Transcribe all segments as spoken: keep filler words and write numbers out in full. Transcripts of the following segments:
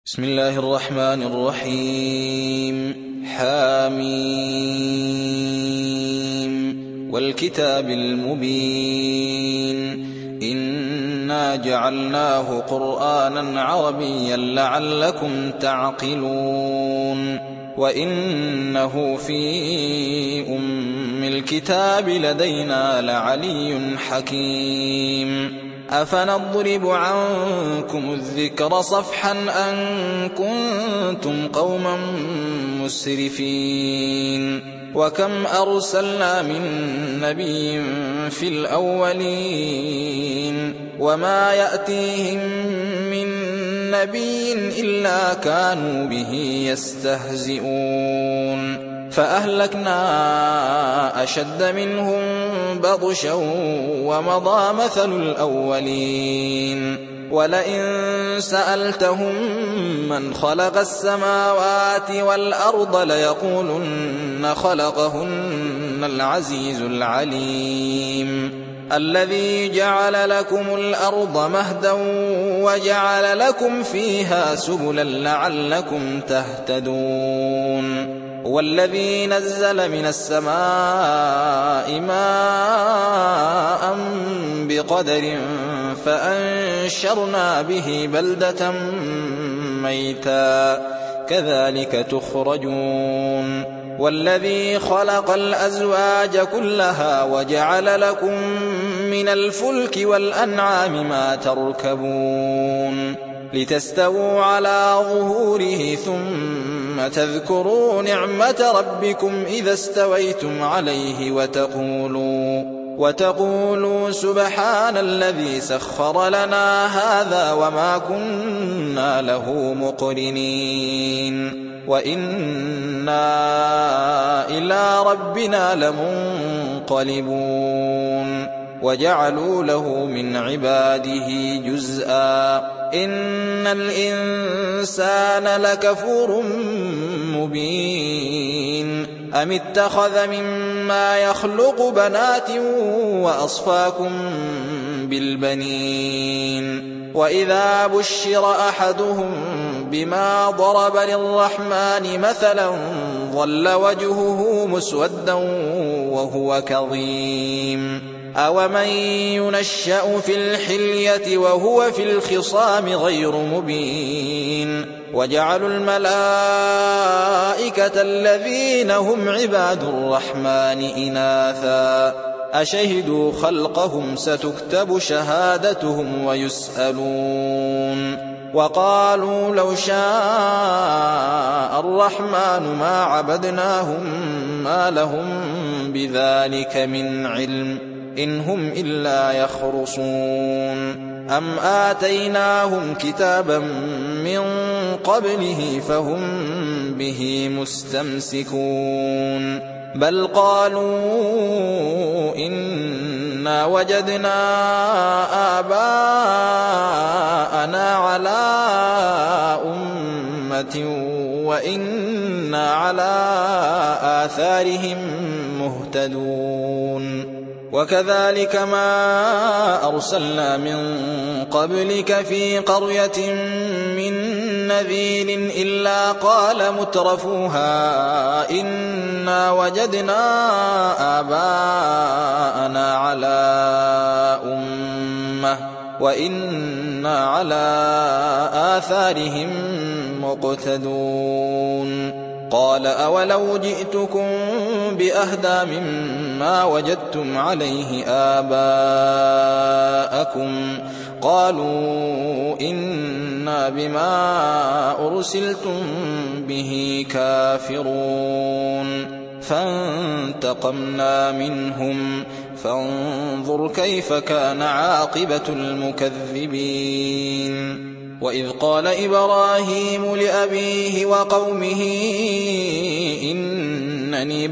بسم الله الرحمن الرحيم. حاميم والكتاب المبين إنا جعلناه قرآنا عربيا لعلكم تعقلون وإنه في أم الكتاب لدينا لعلي حكيم. أفنضرب عنكم الذكر صفحا أن كنتم قوما مسرفين وكم أرسلنا من نبي في الأولين وما يأتيهم من نبي إلا كانوا به يستهزئون فأهلكنا أشد منهم بطشا ومضى مثل الأولين ولئن سألتهم من خلق السماوات والأرض ليقولن خلقهن العزيز العليم الذي جعل لكم الأرض مهدا وجعل لكم فيها سبلا لعلكم تهتدون والذي نزل من السماء ماء بقدر فأنشرنا به بلدة ميتا كذلك تخرجون والذي خلق الأزواج كلها وجعل لكم من الفلك والأنعام ما تركبون لتستووا على ظهوره ثم تذكروا نعمة ربكم إذا استويتم عليه وتقولوا, وتقولوا سبحان الذي سخر لنا هذا وما كنا له مقرنين وإنا إلى ربنا لمنقلبون وجعلوا له من عباده جزءا إن الإنسان لكفور مبين أم اتخذ مما يخلق بنات وأصفاكم بالبنين وإذا بشر أحدهم بما ضرب للرحمن مثلا ظل وجهه مسودا وهو كظيم أومن ينشأ في الحلية وهو في الخصام غير مبين وجعلوا الملائكة الذين هم عباد الرحمن إناثا أشهدوا خلقهم ستكتب شهادتهم ويسألون وقالوا لو شاء الرحمن ما عبدناهم ما لهم بذلك من علم إن هم إلا يخرصون أم آتيناهم كتابا من قبله فهم به مستمسكون بل قالوا إنا وجدنا آباءنا على أمة وإنا على آثارهم مهتدون وكذلك ما أرسلنا من قبلك في قرية من نذير إلا قال مترفوها إنا وجدنا آباءنا على أمة وإنا على آثارهم مقتدون قال أولو جئتكم بأهدى مما وجدتم عليه آباءكم قالوا إنا بما أرسلتم به كافرون فانتقمنا منهم فانظر كيف كان عاقبة المكذبين وإذ قال إبراهيم لأبيه وقومه إنني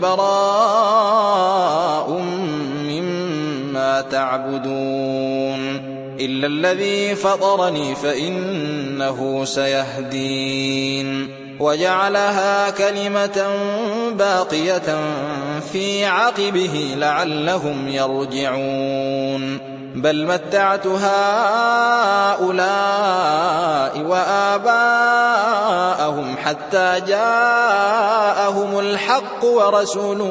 براء مما تعبدون إلا الذي فطرني فإنه سيهدين وجعلها كلمة باقية في عقبه لعلهم يرجعون بل متعت هؤلاء وآباءهم معهم حتى جاءهم الحق ورسول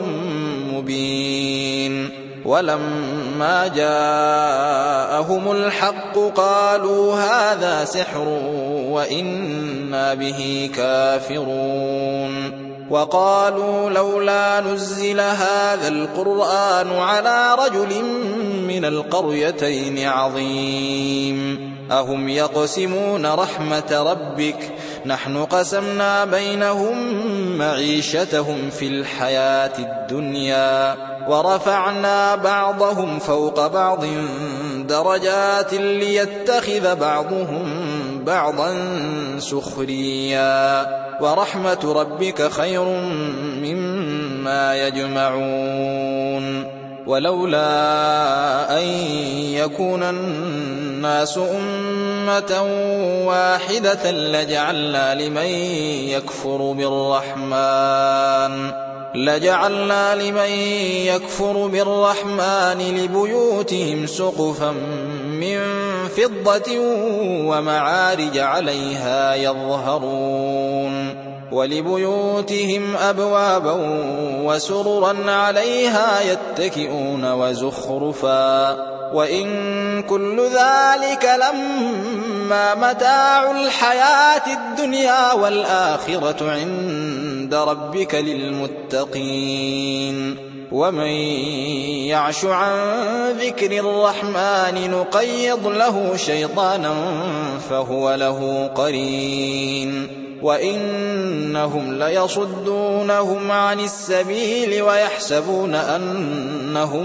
مبين ولما جاءهم الحق قالوا هذا سحر وإنا به كافرون وقالوا لولا نزل هذا القرآن على رجل من القريتين عظيم أهم يقسمون رحمة ربك نحن قسمنا بينهم معيشتهم في الحياة الدنيا ورفعنا بعضهم فوق بعض درجات ليتخذ بعضهم بعضا سخريا ورحمة ربك خير مما يجمعون ولولا أن يكون الناس أمة واحدة لجعلنا لمن يكفر بالرحمن لجعلنا لمن يكفر بالرحمن لبيوتهم سقفا من فضة ومعارج عليها يظهرون ولبيوتهم أبوابا وسررا عليها يتكئون وزخرفا وإن كل ذلك لما متاع الحياة الدنيا والآخرة عند ربك للمتقين ومن يعش عن ذكر الرحمن نقيض له شيطانا فهو له قرين وإنهم ليصدونهم عن السبيل ويحسبون أنهم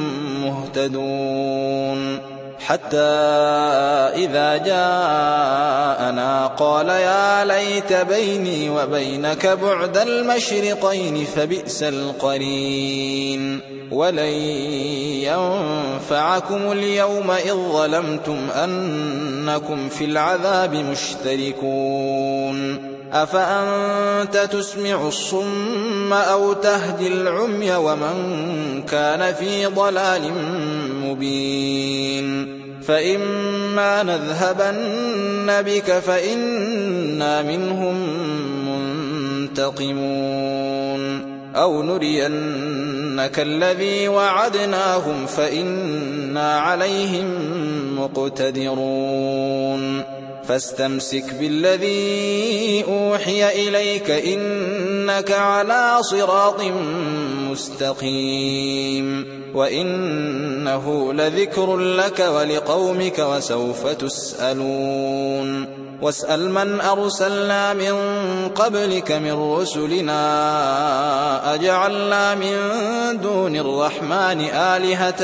مهتدون حتى إذا جاءنا قال يا ليت بيني وبينك بعد المشرقين فبئس القرين ولن ينفعكم اليوم إذ ظلمتم أنكم في العذاب مشتركون أفأنت تسمع الصم أو تهدي العمي ومن كان في ضلال مبين فإما نذهبن بك فإنا منهم منتقمون أو نرينك الذي وعدناهم فإنا عليهم مقتدرون فاستمسك بالذي أوحي إليك إنك على صراط مستقيم وإنه لذكر لك ولقومك وسوف تسألون واسأل من أرسلنا من قبلك من رسلنا أجعلنا من دون الرحمن آلهة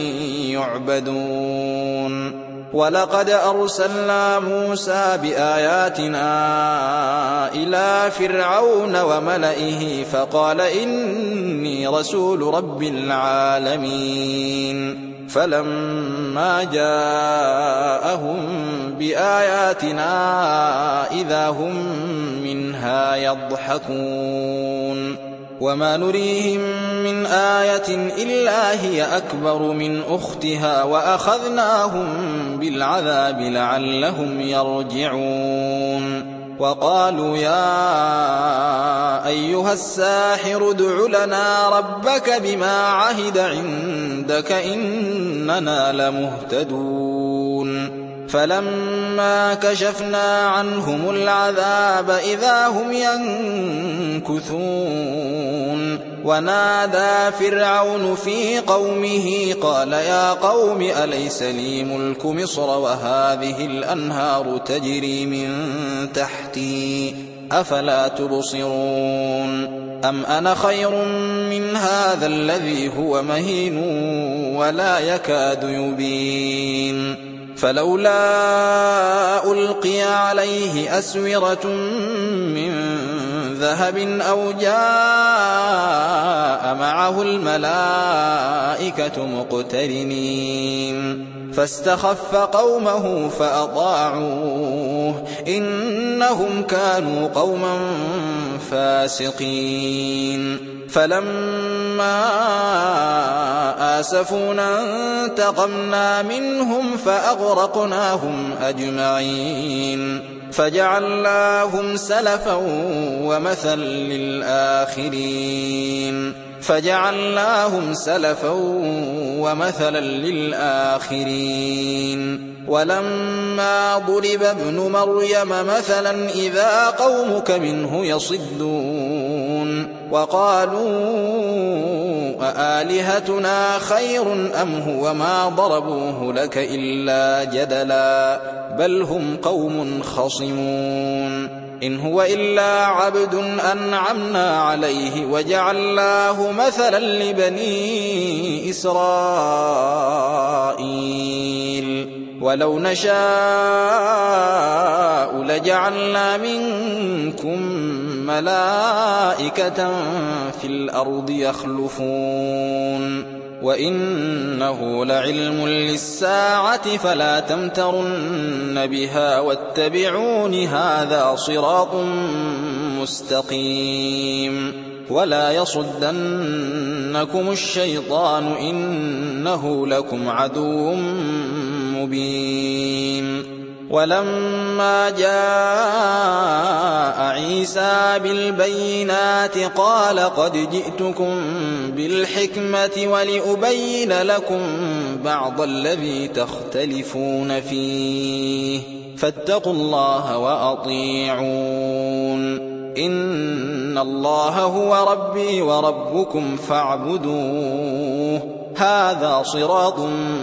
يعبدون ولقد أرسلنا موسى بآياتنا إلى فرعون وملئه فقال إني رسول رب العالمين فلما جاءهم بآياتنا إذا هم منها يضحكون وما نريهم من آية إلا هي أكبر من أختها وأخذناهم بالعذاب لعلهم يرجعون وقالوا يا أيها الساحر ادع لنا ربك بما عهد عندك إننا لمهتدون فلما كشفنا عنهم العذاب إذا هم ينكثون ونادى فرعون في قومه قال يا قوم أليس لي ملك مصر وهذه الأنهار تجري من تحتي أفلا تبصرون أم أنا خير من هذا الذي هو مهين ولا يكاد يبين فلولا ألقي عليه أسورة من ذهب أو جاء معه الملائكة مقترنين فاستخف قومه فأطاعوه إنهم كانوا قوما فاسقين فلما آسفونا انتقمنا منهم فأغرقناهم أجمعين فجعلناهم سلفا ومثلا للآخرين فجعلناهم سلفا ومثلا للآخرين ولما ضرب ابن مريم مثلا إذا قومك منه يصدون وقالوا أآلهتنا خير أم هو ما ضربوه لك إلا جدلا بل هم قوم خصمون إن هو إلا عبد أنعمنا عليه وجعلناه مثلا لبني إسرائيل ولو نشاء لجعلنا منكم ملائكة في الأرض يخلفون وإنه لعلم للساعة فلا تمترن بها واتبعون هذا صراط مستقيم ولا يصدنكم الشيطان إنه لكم عدو مبين ولما جاء عيسى بالبينات قال قد جئتكم بالحكمة ولأبين لكم بعض الذي تختلفون فيه فاتقوا الله وأطيعون إن الله هو ربي وربكم فاعبدوه هذا صراط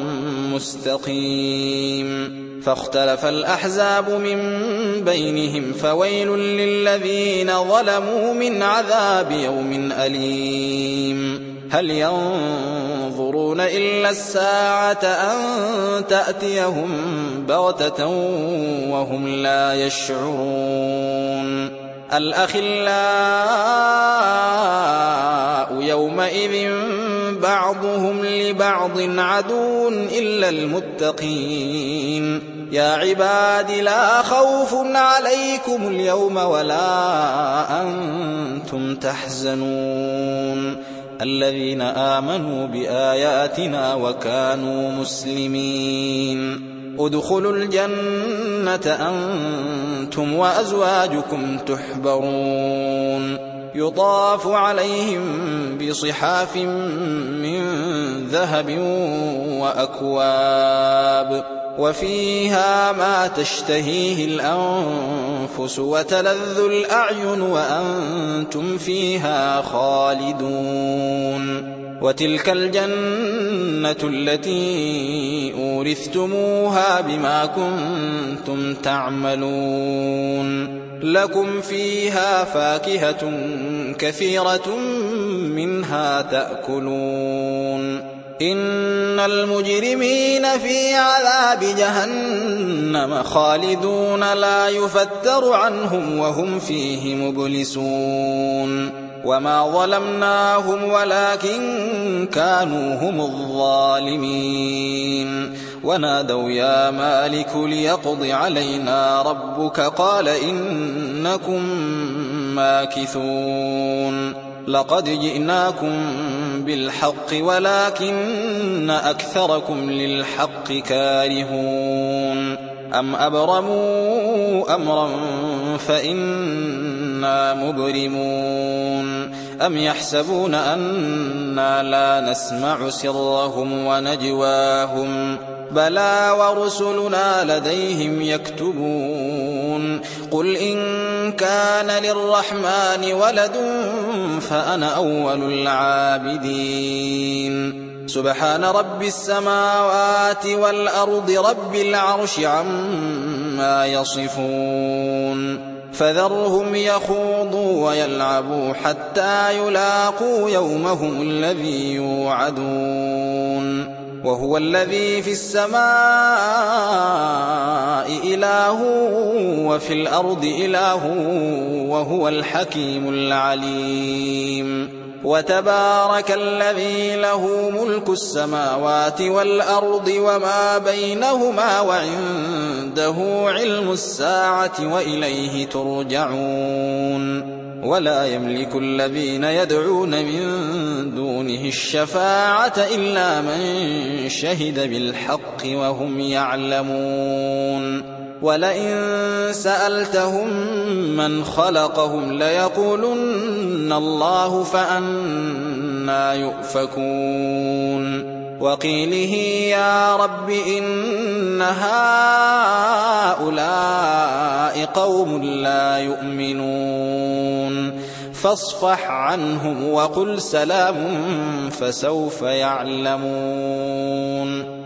مستقيم فاختلف الأحزاب من بينهم فويل للذين ظلموا من عذاب يوم أليم هل ينظرون إلا الساعة أن تأتيهم بغتة وهم لا يشعرون الأخلاء يومئذ بعضهم لبعض عدو إلا المتقين يا عباد لا خوف عليكم اليوم ولا أنتم تحزنون الذين آمنوا بآياتنا وكانوا مسلمين ادخلوا الجنة أنتم وأزواجكم تحبرون يطاف عليهم بصحاف من ذهب وأكواب وفيها ما تشتهيه الأنفس وتلذ الأعين وأنتم فيها خالدون وتلك الجنة التي أورثتموها بما كنتم تعملون لكم فيها فاكهة كثيرة منها تأكلون إن المجرمين في عذاب جهنم خالدون لا يفتر عنهم وهم فيه مبلسون وما ظلمناهم ولكن كانوا هم الظالمين ونادوا يا مالك ليقض علينا ربك قال إنكم ماكثون لقد جئناكم بالحق ولكن أكثركم للحق كارهون أم أبرموا أمرا فإنا مبرمون أم يحسبون أنا لا نسمع سرهم ونجواهم بلى ورسلنا لديهم يكتبون قل إن كان للرحمن ولد فأنا أول العابدين سبحان رب السماوات والأرض رب العرش عما يصفون فذرهم يخوضوا ويلعبوا حتى يلاقوا يومهم الذي يوعدون وهو الذي في السماء إله وفي الأرض إله وهو الحكيم العليم وتبارك الذي له ملك السماوات والأرض وما بينهما وعنده علم الساعة وإليه ترجعون ولا يملك الذين يدعون من دونه الشفاعة إلا من شهد بالحق وهم يعلمون ولئن سألتهم من خلقهم ليقولن الله فأنى يؤفكون وقيله يا رب إن هؤلاء قوم لا يؤمنون فاصفح عنهم وقل سلام فسوف يعلمون